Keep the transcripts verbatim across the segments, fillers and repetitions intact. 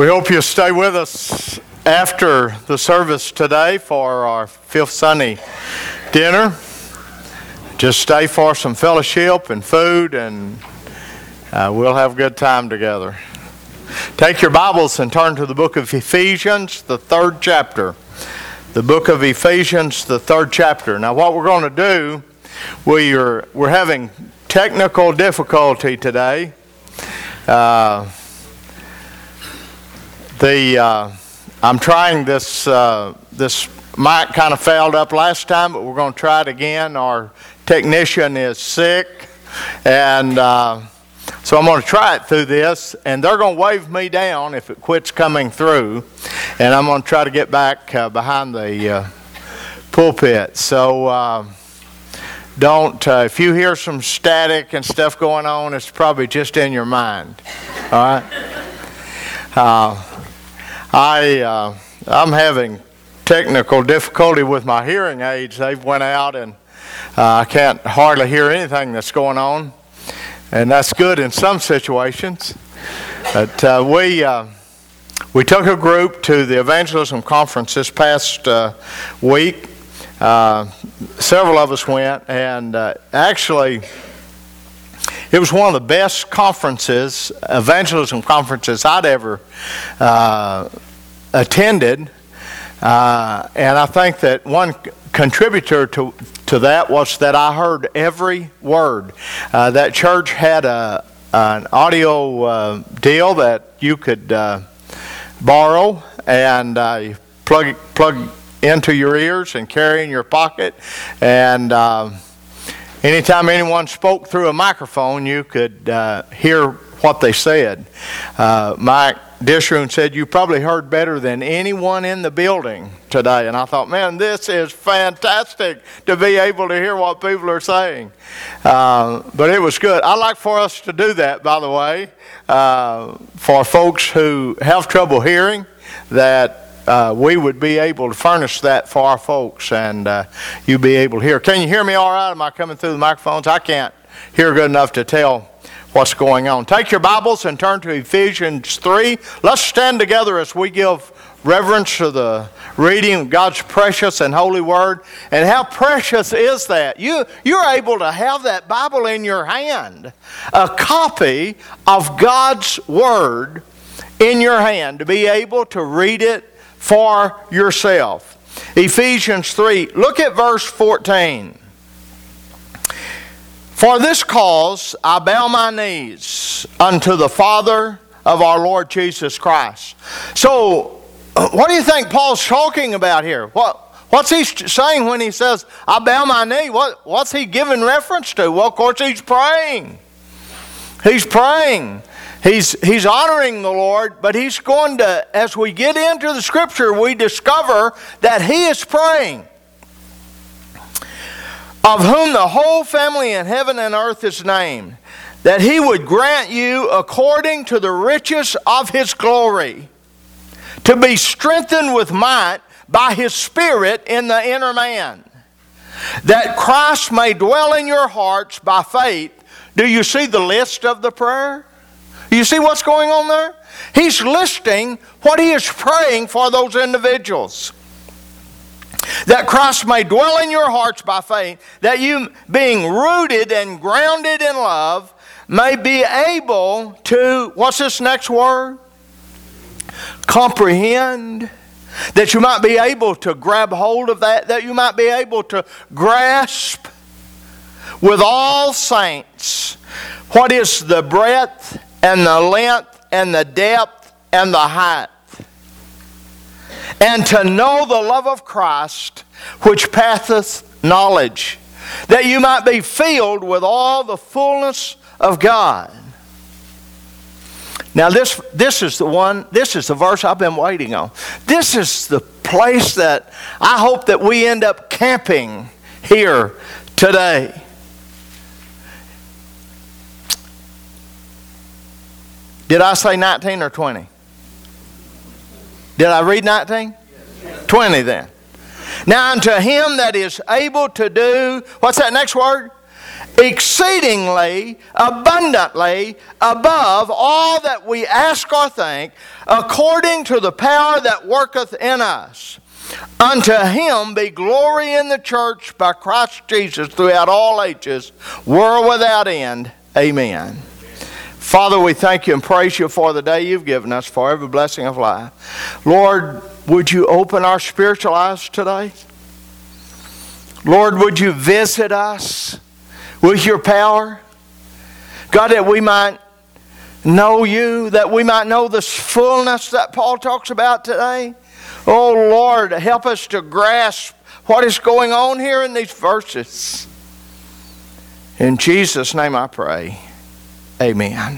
We hope you'll stay with us after the service today for our Fifth Sunday dinner. Just stay for some fellowship and food, and uh, we'll have a good time together. Take your Bibles and turn to the book of Ephesians, the third chapter. The book of Ephesians, the third chapter. Now, what we're going to do, we are, we're having technical difficulty today. Uh, the uh, I'm trying this. Uh, this mic kind of failed up last time, but we're going to try it again. Our technician is sick, and uh, so I'm going to try it through this, and they're going to wave me down if it quits coming through, and I'm going to try to get back uh, behind the uh, pulpit. So uh, don't, uh, if you hear some static and stuff going on, it's probably just in your mind. All right? Uh, I, uh, I'm having technical difficulty with my hearing aids. They've went out, and uh, I can't hardly hear anything that's going on. And that's good in some situations. But uh, we uh, we took a group to the evangelism conference this past uh, week. Uh, several of us went, and uh, actually it was one of the best conferences, evangelism conferences I'd ever uh, attended. Uh, and I think that one contributor to to that was that I heard every word. Uh, that church had a an audio uh, deal that you could uh, borrow and uh, you plug plug into your ears and carry in your pocket. And uh, anytime anyone spoke through a microphone, you could uh, hear what they said. Uh, Mike Disharoon said, "You probably heard better than anyone in the building today." And I thought, man, this is fantastic to be able to hear what people are saying. Uh, but it was good. I'd like for us to do that, by the way, uh, for folks who have trouble hearing, that uh, we would be able to furnish that for our folks, and uh, you be able to hear. Can you hear me all right? Am I coming through the microphones? I can't hear good enough to tell what's going on. Take your Bibles and turn to Ephesians three. Let's stand together as we give reverence to the reading of God's precious and holy word. And how precious is that? You, you're able to have that Bible in your hand, a copy of God's word in your hand, to be able to read it for yourself. Ephesians three, look at verse fourteen. "For this cause I bow my knees unto the Father of our Lord Jesus Christ." So, what do you think Paul's talking about here? What, what's he saying when he says, "I bow my knee"? What, what's he giving reference to? Well, of course, he's praying. He's praying. He's, he's honoring the Lord, but he's going to, as we get into the Scripture, we discover that he is praying. "Of whom the whole family in heaven and earth is named, that he would grant you according to the riches of his glory, to be strengthened with might by his Spirit in the inner man, that Christ may dwell in your hearts by faith." Do you see the list of the prayer? You see what's going on there? He's listing what he is praying for those individuals. "That Christ may dwell in your hearts by faith, that you, being rooted and grounded in love, may be able to," what's this next word? "Comprehend." That you might be able to grab hold of that, that you might be able to grasp with all saints what is the breadth and the length and the depth and the height, and to know the love of Christ, which passeth knowledge, that you might be filled with all the fullness of God. Now this, this is the one, this is the verse I've been waiting on. This is the place that I hope that we end up camping here today. Did I say nineteen or twenty? Did I read nineteen? twenty then. "Now unto him that is able to do," what's that next word? exceedingly, abundantly, above all that we ask or think, according to the power that worketh in us. Unto Him be glory in the church by Christ Jesus throughout all ages, world without end. Amen. Father, we thank you and praise you for the day you've given us, for every blessing of life. Lord, would you open our spiritual eyes today? Lord, would you visit us with your power? God, that we might know you, that we might know this fullness that Paul talks about today. Oh, Lord, help us to grasp what is going on here in these verses. In Jesus' name I pray. Amen.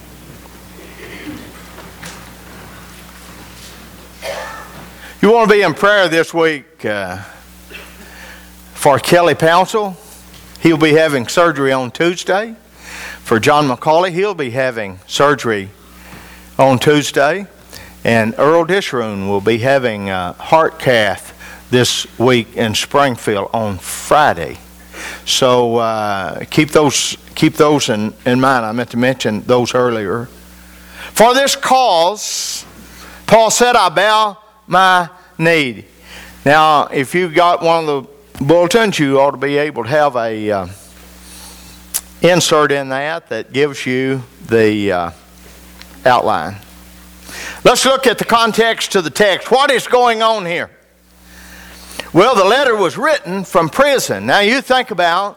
You want to be in prayer this week uh, for Kelly Pouncil. He'll be having surgery on Tuesday. For John McCauley, he'll be having surgery on Tuesday. And Earl Disharoon will be having a heart cath this week in Springfield on Friday. So uh, keep those keep those in, in mind. I meant to mention those earlier. For this cause, Paul said, I bow my knee. Now, if you got one of the bulletins, you ought to be able to have a uh, insert in that that gives you the uh, outline. Let's look at the context of the text. What is going on here? Well, the letter was written from prison. Now you think about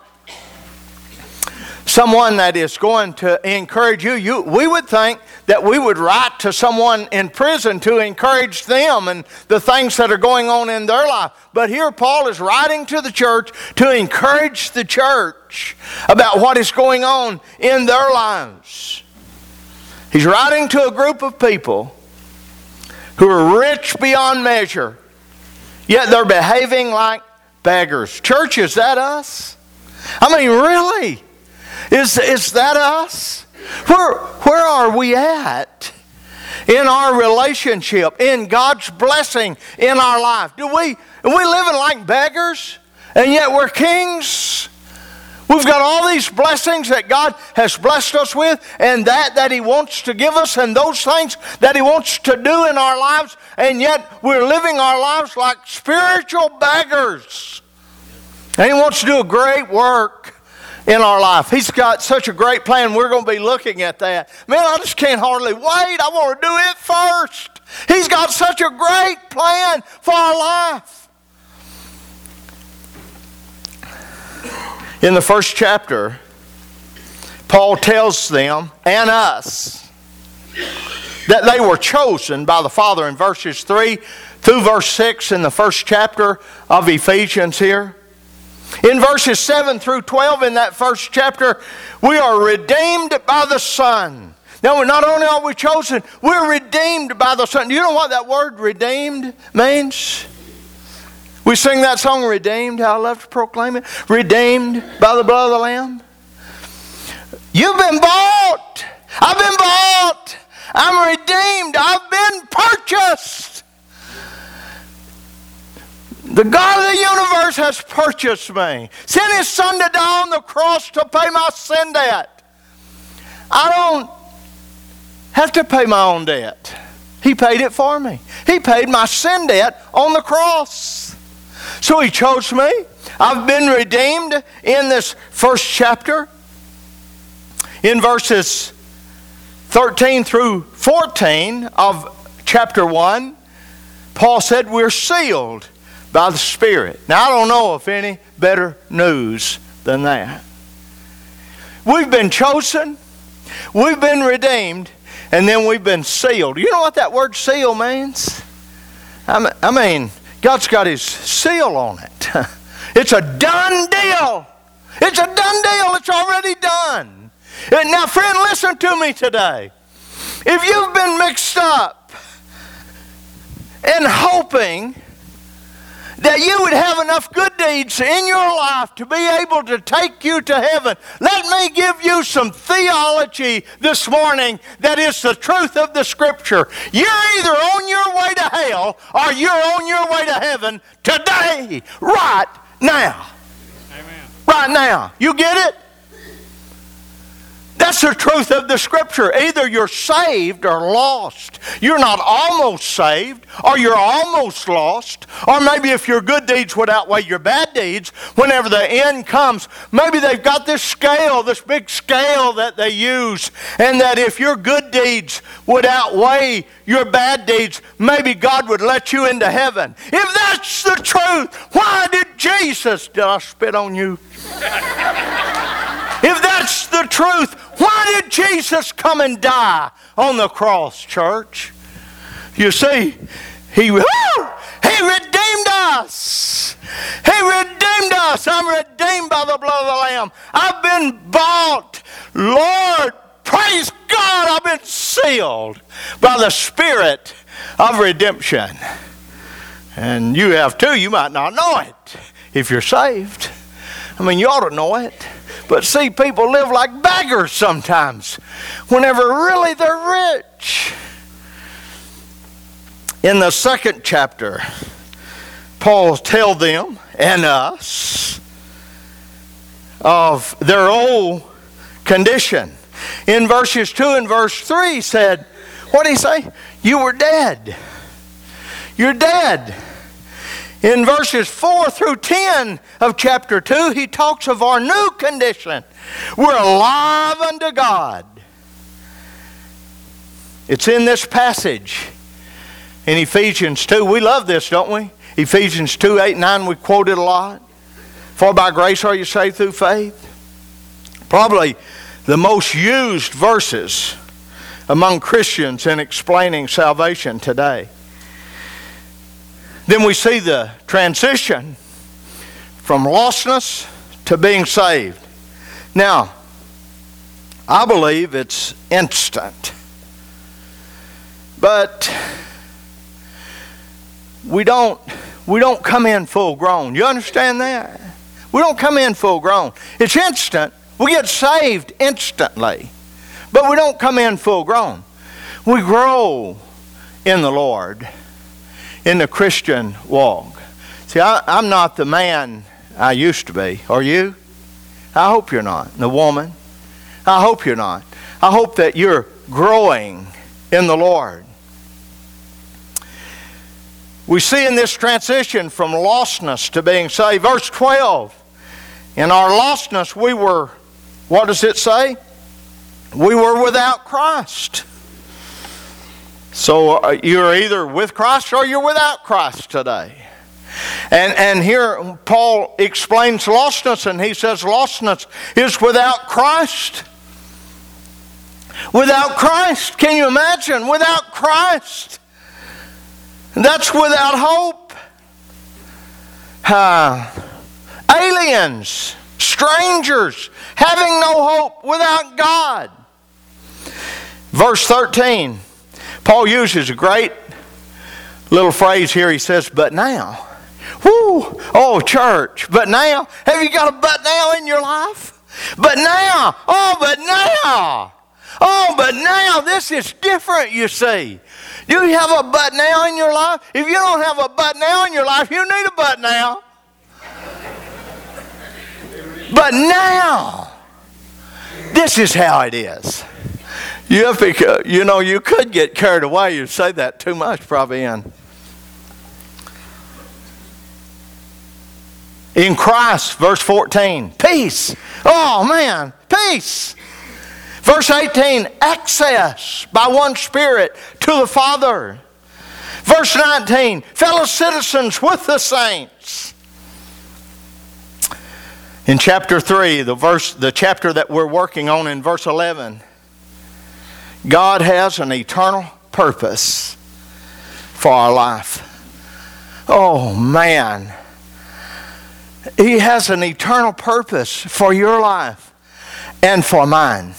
someone that is going to encourage you. you. We would think that we would write to someone in prison to encourage them and the things that are going on in their life. But here Paul is writing to the church to encourage the church about what is going on in their lives. He's writing to a group of people who are rich beyond measure, yet they're behaving like beggars. Church, is that us? I mean, really? Is, is that us? Where, where are we at in our relationship, in God's blessing in our life? Do we, are we living like beggars, and yet we're kings? We've got all these blessings that God has blessed us with, and that that He wants to give us, and those things that He wants to do in our lives, and yet we're living our lives like spiritual beggars. And He wants to do a great work in our life. He's got such a great plan. We're going to be looking at that. Man, I just can't hardly wait. I want to do it first. He's got such a great plan for our life. In the first chapter, Paul tells them and us that they were chosen by the Father in verses three through verse six in the first chapter of Ephesians here. In verses seven through twelve in that first chapter, we are redeemed by the Son. Now, not only are we chosen, we're redeemed by the Son. Do you know what that word redeemed means? We sing that song, Redeemed, how I love to proclaim it. Redeemed by the blood of the Lamb. You've been bought. I've been bought. I'm redeemed. I've been purchased. The God of the universe has purchased me. Sent His Son to die on the cross to pay my sin debt. I don't have to pay my own debt. He paid it for me. He paid my sin debt on the cross. So He chose me. I've been redeemed in this first chapter. In verses thirteen through fourteen of chapter one, Paul said we're sealed by the Spirit. Now, I don't know of any better news than that. We've been chosen, we've been redeemed, and then we've been sealed. You know what that word seal means? I mean, God's got His seal on it. It's a done deal. It's a done deal. It's already done. And now, friend, listen to me today. If you've been mixed up and hoping that you would have enough good deeds in your life to be able to take you to heaven, let me give you some theology this morning that is the truth of the Scripture. You're either on your way to hell or you're on your way to heaven today, right now. Amen. Right now. You get it? That's the truth of the Scripture. Either you're saved or lost. You're not almost saved, or you're almost lost. Or maybe if your good deeds would outweigh your bad deeds, whenever the end comes, maybe they've got this scale, this big scale that they use, and that if your good deeds would outweigh your bad deeds, maybe God would let you into heaven. If that's the truth, why did Jesus, did I spit on you? If that's the truth, why did Jesus come and die on the cross, church? You see, He, woo, he redeemed us. He redeemed us. I'm redeemed by the blood of the Lamb. I've been bought. Lord, praise God, I've been sealed by the Spirit of redemption. And you have too. You might not know it if you're saved. I mean, you ought to know it. But see, people live like beggars sometimes, whenever really they're rich. In the second chapter, Paul tells them and us of their old condition. In verses two and verse three said, what did he say? You were dead. You're dead. In verses four through ten of chapter two, he talks of our new condition. We're alive unto God. It's in this passage in Ephesians two. We love this, don't we? Ephesians two, eight, nine, we quote it a lot. For by grace are you saved through faith. Probably the most used verses among Christians in explaining salvation today. Then we see the transition from lostness to being saved. Now, I believe it's instant. But we don't, we don't come in full grown. You understand that? We don't come in full grown. It's instant. We get saved instantly. But we don't come in full grown. We grow in the Lord, in the Christian walk. See, I, I'm not the man I used to be. Are you? I hope you're not. The woman. I hope you're not. I hope that you're growing in the Lord. We see in this transition from lostness to being saved. Verse twelve. In our lostness we were, what does it say? We were without Christ. So uh, you're either with Christ or you're without Christ today. And, and here Paul explains lostness, and he says lostness is without Christ. Without Christ. Can you imagine? Without Christ. That's without hope. Uh, aliens, strangers, having no hope, without God. Verse thirteen. Paul uses a great little phrase here. He says, but now. Whoo! Oh, church. But now. Have you got a but now in your life? But now. Oh, but now. Oh, but now. This is different, you see. Do you have a but now in your life? If you don't have a but now in your life, you need a but now. But now. This is how it is. You, have to, you know, you could get carried away. You say that too much, probably. In. In Christ, verse fourteen, peace. Oh, man, peace. Verse eighteen, access by one Spirit to the Father. Verse nineteen, fellow citizens with the saints. In chapter three, the verse, the chapter that we're working on in verse eleven, God has an eternal purpose for our life. Oh, man. He has an eternal purpose for your life and for mine.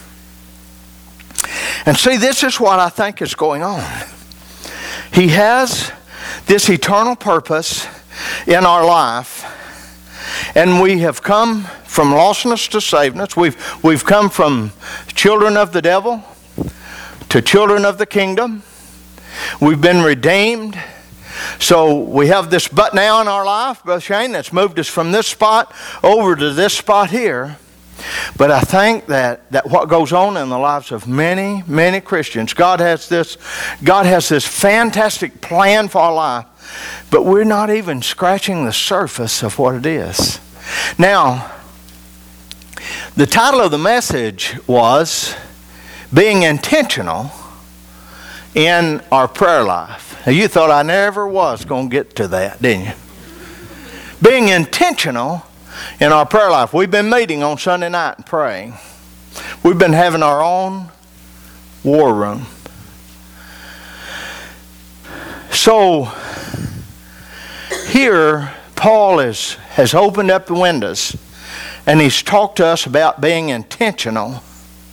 And see, this is what I think is going on. He has this eternal purpose in our life, and we have come from lostness to savedness. We've, we've come from children of the devil to children of the kingdom. We've been redeemed. So we have this but now in our life, Brother Shane, that's moved us from this spot over to this spot here. But I think that, that what goes on in the lives of many, many Christians, God has this, God has this fantastic plan for our life, but we're not even scratching the surface of what it is. Now, the title of the message was Being Intentional in Our Prayer Life. Now, you thought I never was going to get to that, didn't you? Being intentional in our prayer life. We've been meeting on Sunday night and praying. We've been having our own war room. So here Paul is, has opened up the windows and he's talked to us about being intentional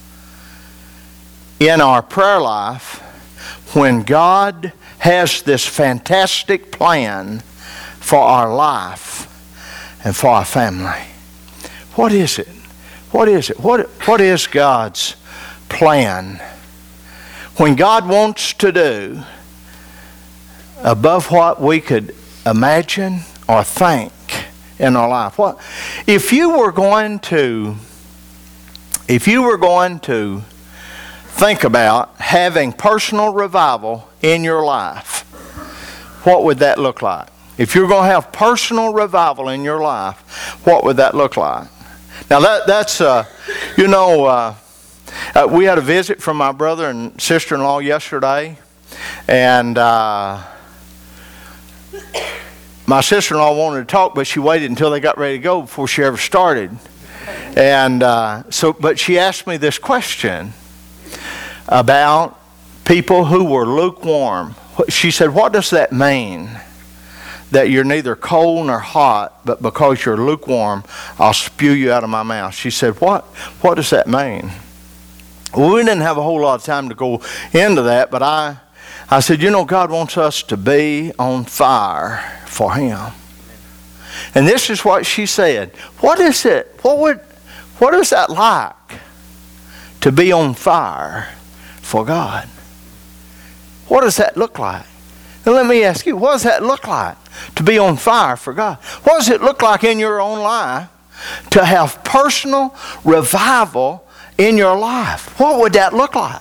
in our prayer life when God has this fantastic plan for our life and for our family. What is it? What is it? What, what is God's plan? When God wants to do above what we could imagine or think in our life. What if you were going to if you were going to think about having personal revival in your life, what would that look like? If you're going to have personal revival in your life, what would that look like? Now that that's, uh, you know, uh, uh, we had a visit from my brother and sister-in-law yesterday, and uh, my sister-in-law wanted to talk, but she waited until they got ready to go before she ever started. And uh, so, but she asked me this question about people who were lukewarm. She said, "What does that mean? That you're neither cold nor hot, but because you're lukewarm, I'll spew you out of my mouth." She said, what, what does that mean? Well, we didn't have a whole lot of time to go into that, but I, I said, you know, God wants us to be on fire for Him. And this is what she said. What is it? What would, what is that like to be on fire for God? What does that look like? And let me ask you, what does that look like to be on fire for God? What does it look like in your own life to have personal revival in your life? What would that look like?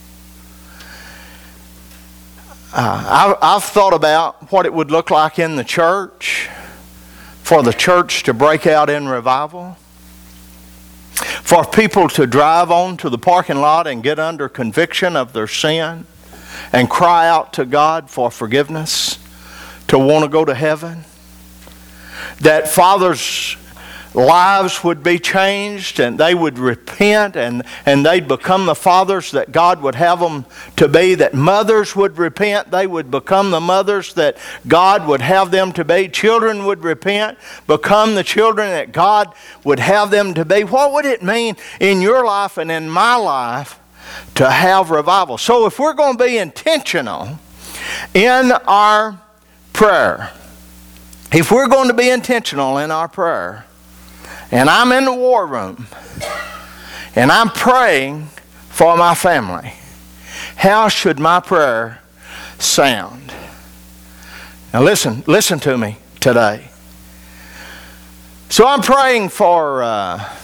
Uh, I've, I've thought about what it would look like in the church for the church to break out in revival. For people to drive on to the parking lot and get under conviction of their sin and cry out to God for forgiveness, to want to go to heaven. That fathers' lives would be changed and they would repent and, and they'd become the fathers that God would have them to be. That mothers would repent, they would become the mothers that God would have them to be. Children would repent, become the children that God would have them to be. What would it mean in your life and in my life to have revival? So if we're going to be intentional in our prayer, if we're going to be intentional in our prayer, and I'm in the war room, and I'm praying for my family, how should my prayer sound? Now listen, listen to me today. So I'm praying for uh,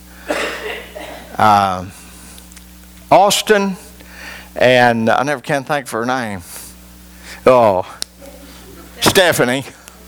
uh, Austin, and I never can think of her name. Oh, Stephanie.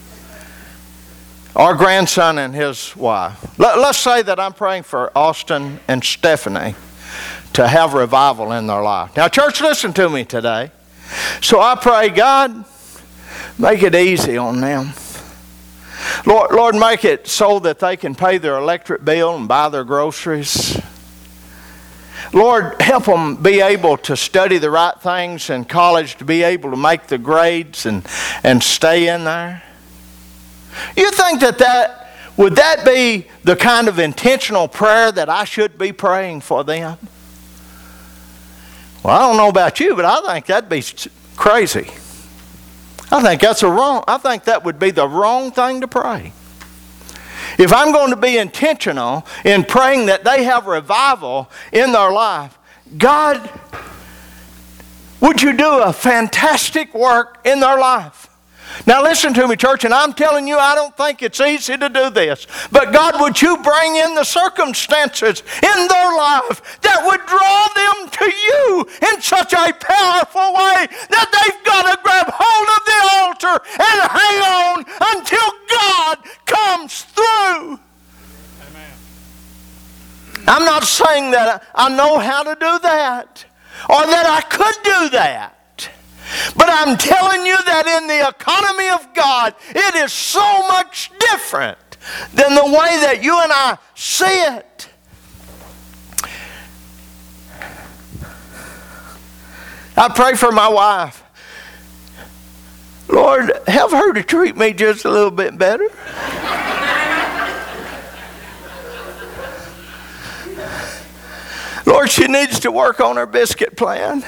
Our grandson and his wife. Let, let's say that I'm praying for Austin and Stephanie to have revival in their life. Now, church, listen to me today. So I pray, God, make it easy on them. Lord, Lord, make it so that they can pay their electric bill and buy their groceries. Lord, help them be able to study the right things in college, to be able to make the grades and, and stay in there. You think that that, would that be the kind of intentional prayer that I should be praying for them? Well, I don't know about you, but I think that'd be crazy. I think that's a wrong, I think that would be the wrong thing to pray. If I'm going to be intentional in praying that they have revival in their life, God, would you do a fantastic work in their life? Now listen to me, church, and I'm telling you, I don't think it's easy to do this. But God, would you bring in the circumstances in their life that would draw them to you in such a powerful way that they've got to grab hold of the altar and hang on until God comes through. Amen. I'm not saying that I know how to do that or that I could do that. But I'm telling you that in the economy of God, it is so much different than the way that you and I see it. I pray for my wife. Lord, help her to treat me just a little bit better. Lord, she needs to work on her biscuit plan.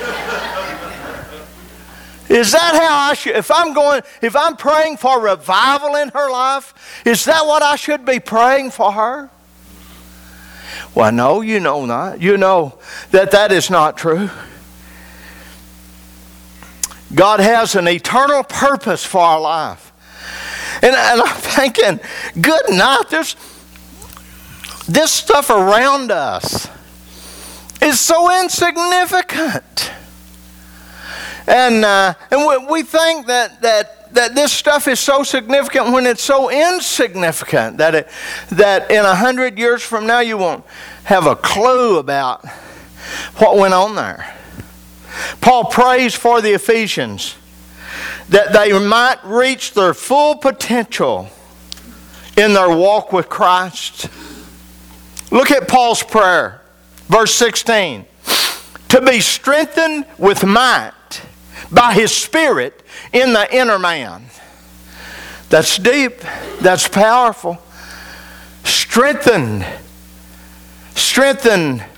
Is that how I should, if I'm going, if I'm praying for revival in her life, is that what I should be praying for her? Well, no, you know not. You know that that is not true. God has an eternal purpose for our life. And, and I'm thinking, good night, this, this stuff around us is so insignificant. And uh, and we, we think that, that that this stuff is so significant when it's so insignificant that it that in a hundred years from now you won't have a clue about what went on there. Paul prays for the Ephesians that they might reach their full potential in their walk with Christ. Look at Paul's prayer, verse sixteen. To be strengthened with might by His Spirit in the inner man. That's deep. That's powerful. Strengthened. Strengthened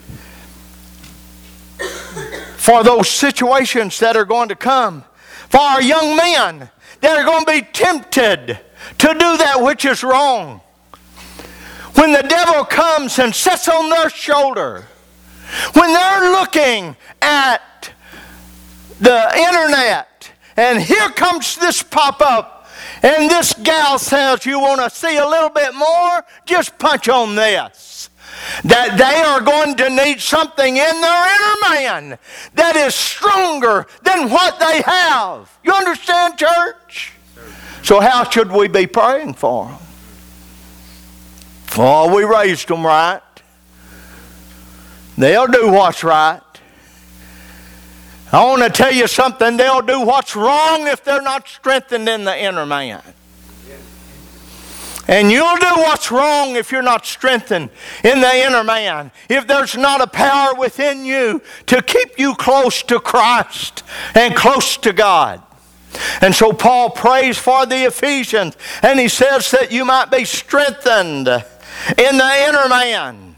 for those situations that are going to come. For our young men that are going to be tempted to do that which is wrong. When the devil comes and sits on their shoulder, when they're looking at the internet, and here comes this pop-up, and this gal says, you want to see a little bit more? Just punch on this. That they are going to need something in their inner man that is stronger than what they have. You understand, church? So how should we be praying for them? Oh, we raised them right. They'll do what's right. I want to tell you something. They'll do what's wrong if they're not strengthened in the inner man. And you'll do what's wrong if you're not strengthened in the inner man. If there's not a power within you to keep you close to Christ and close to God. And so Paul prays for the Ephesians, and he says that you might be strengthened in the inner man.